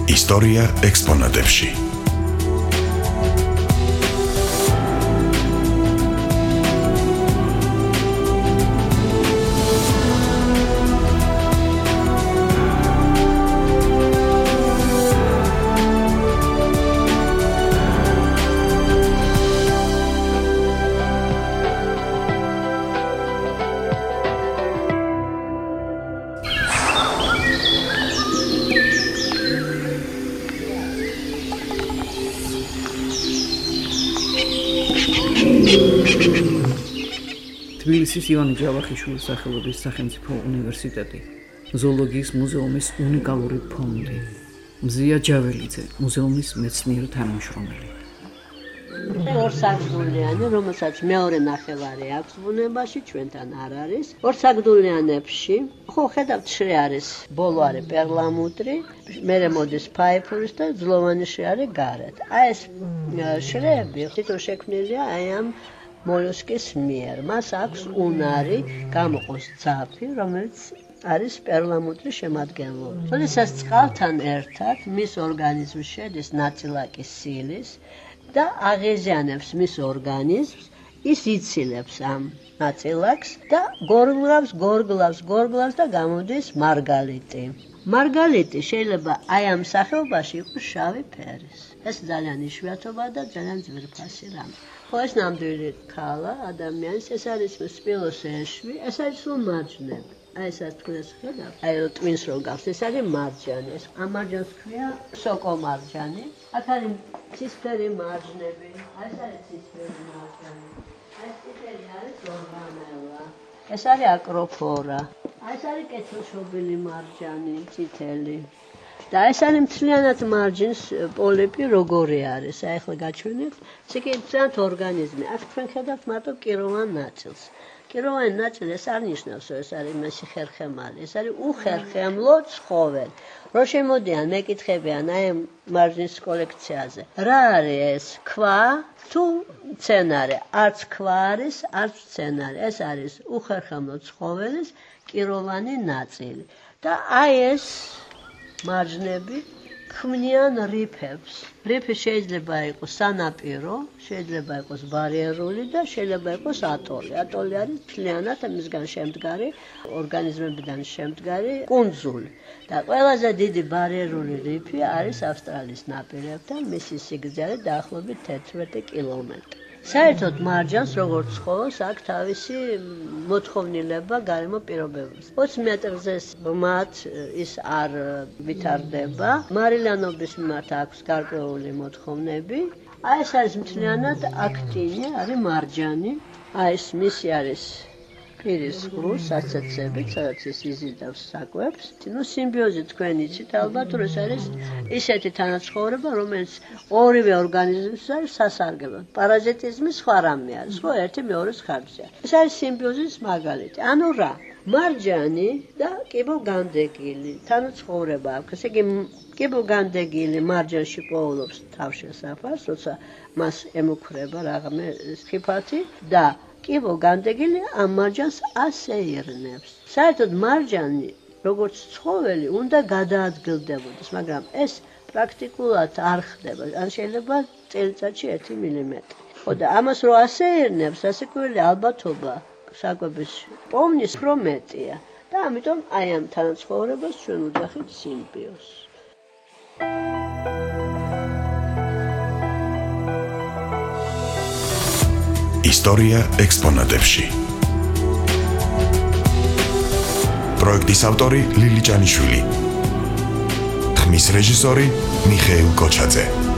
ისტორია ექსპონატებში. თბილისის ივანე ჯავახიშვილის სახელობის სახელმწიფო უნივერსიტეტი, ზოოლოგიის მუზეუმის უნიკალური ფონდი, მზია ჯაველიძე, მუზეუმის მეცნიერი თანამშრომელი. ორსაგდულიანი, რომელსაც მეორე ნახევარი აქვს ბუნებაში, ჩვენთან არ არის. ორსაგდულიანებში, ხო ხედავთ, შრე არის, ბოლო არის პერლამუტრი, მერე მოდის ფაიფურის და ძლოვანი შრე არის გარეთ. აი ეს შრეები თვითონ შექმნილია აი ამ მოლუსკის მიერ. მას აქვს უნარი, გამოყოს ძაფი, რომელიც არის პერლამუტრის შემადგენლობა. როდესაც წყალთან ერთად მის ორგანიზმში შედის ნაწილაკი სილის და აღეზიანებს მის ორგანიზმს, ის იცილებს ამ ნაწილაკს და გორგლავს და გამოდის მარგალიტი. მარგალიტი შეიძლება აი ამ სახეობაში იყოს შავი ფერის. ეს ძალიან იშვიათობაა და ძალიან ძვირფასი რამე. ხო, ეს ნამდვილი ქალა ადამიანის, ეს არის სპილოს ეშვი, ეს არის სულ მარჯნები. აი ესაც თქვენს ხედავთ, აი ტვინს რო გავს, ეს არის მარჯანი, ეს ამ მარჯანს ქვია სოკო მარჯანი. აქ არის ცისფერი მარჯნები, აი ეს არის ცისფერი მარჯანი. აი ეს წითელი არის ორგანელა. ეს არის აკროფორა. აი ეს არის კეთილშობილი მარჯანი, წითელი. და ეს არის მთლიანად მარჯნის პოლიპი როგორი არის. აი ახლა გაჩვენებთ, ციკინციანთ ორგანიზმი. აქ თქვენ ხედავთ მარტო კიროვან ნაწილს. კიროვანი ნაწილი ეს არ ნიშნავს, რომ ეს არის მისი ხერხემალი, ეს არის უხერხემლო ცხოველი. რო შემოდიან მეკითხებიან აი მარჯნის კოლექციაზე, რა არის ეს, ქვა თუ მცენარე? არც ქვა არის, არც მცენარე. ეს არის უხერხემლო ცხოველის კიროვანი ნაწილი. და აი ეს მარჯნები ქმნიან რიფებს. რიფი შეიძლება იყოს სანაპირო, შეიძლება იყოს ბარიერული და შეიძლება იყოს ატოლი. ატოლი არის მთლიანად მისგან შემდგარი, ორგანიზმებიდან შემდგარი კუნძული. და ყველაზე დიდი ბარიერული რიფი არის ავსტრალიის ნაპირებთან, მისი სიგრძე არის დაახლოებით 11 კილომეტრი. საერთოდ მარჯანს როგორც ცხოველს აქვს თავისი მოთხოვნილება გარემო პირობებში. 20 მეტრზე მათ ის არ ვითარდება. მარილიანობის მიმართ აქვს გარკვეული მოთხოვნები. აი ეს არის მთლიანად აქტინი, არის მარჯანი. აი ეს მისი არის პირის ღრუ საცეცები, სადაც ის იზიდავს საკვებს. ნუ სიმბიოზი თქვენ იცით ალბათ, რომ ეს არის ისეთი თანაცხოვრება, რომელიც ორივე ორგანიზმის არის სასარგებლო. პარაზიტიზმი სხვა რამე არის, ხო, ერთი მეორის ხარჯზე. ეს არის სიმბიოზის მაგალითი. ანუ რა? მარჯანი და კიბოგანდეგილი თანაცხოვრება აქვს. ესე იგი, კიბოგანდეგილი მარჯანში პოულობს თავშესაფარს, როცა მას ემუქრება რაღაცა ხიფათი და კიბოგანდეგილი ამ მარჯანს ასეირნებს. საერთოდ მარჯანი, როგორც ცხოველი, უნდა გადაადგილდებოდეს, მაგრამ ეს პრაქტიკულად არ ხდება. ან შეიძლება წელიწადში 1 მილიმეტრი. ხო და ამას რო ასეირნებს, ასეკვირელი ალბათობა საკვების პოვნის უფრო მეტია. და ამიტომ აი ამ თანაცხოვრებას ჩვენ ვუძახით სიმბიოზს. ისტორია ექსპონატებში. პროექტის ავტორი ლილი ჭანიშვილი. ხმის რეჟისორი მიხეილ კოჩაძე.